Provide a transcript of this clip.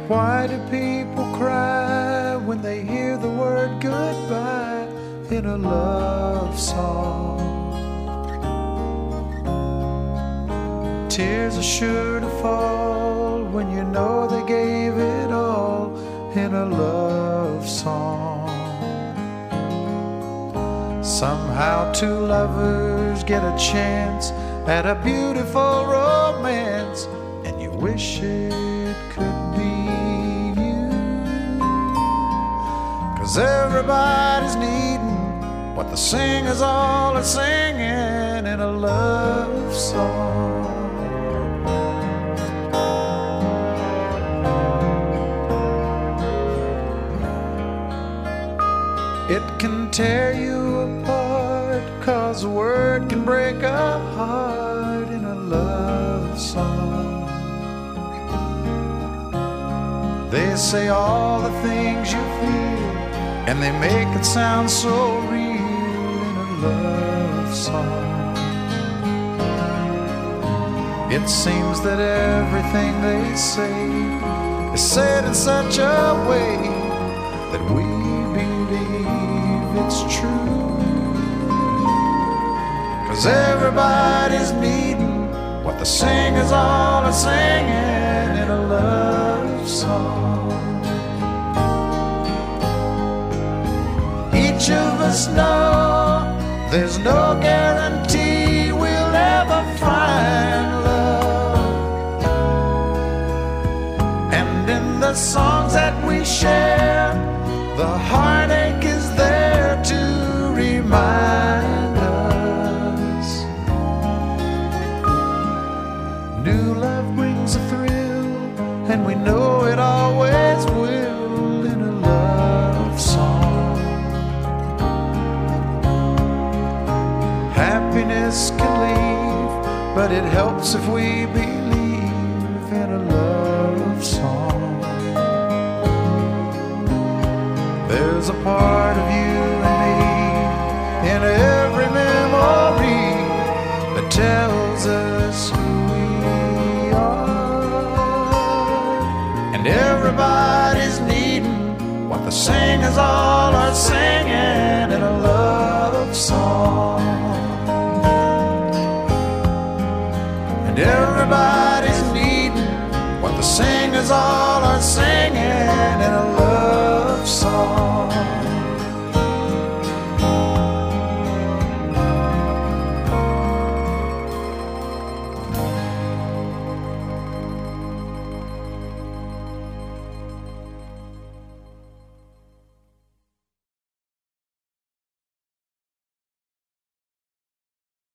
Why do people cry when they hear the word goodbye in a love song? Tears are sure to fall when you know they gave it all in a love song. Somehow two lovers get a chance at a beautiful romance, and you wish it could be you. 'Cause everybody's needing what the singers all are singing in a love song. It can tear you apart, 'cause a word can break a heart in a love song. They say all the things you feel, and they make it sound so real in a love song. It seems that everything they say is said in such a way that we believe it's true. 'Cause everybody's needing what the singers all are singing in a love song. Each of us know there's no guarantee we'll ever find love. And in the songs that we share, the heartache is there to remind us. New love brings a thrill, and we know it always will in a love song. Happiness can leave, but it helps if we believe in a love song. There's a part of you and me in every memory that tells us who we are. And everybody's needing what the singers all are singing in a love song. And everybody's needing what the singers all are singing in a love song.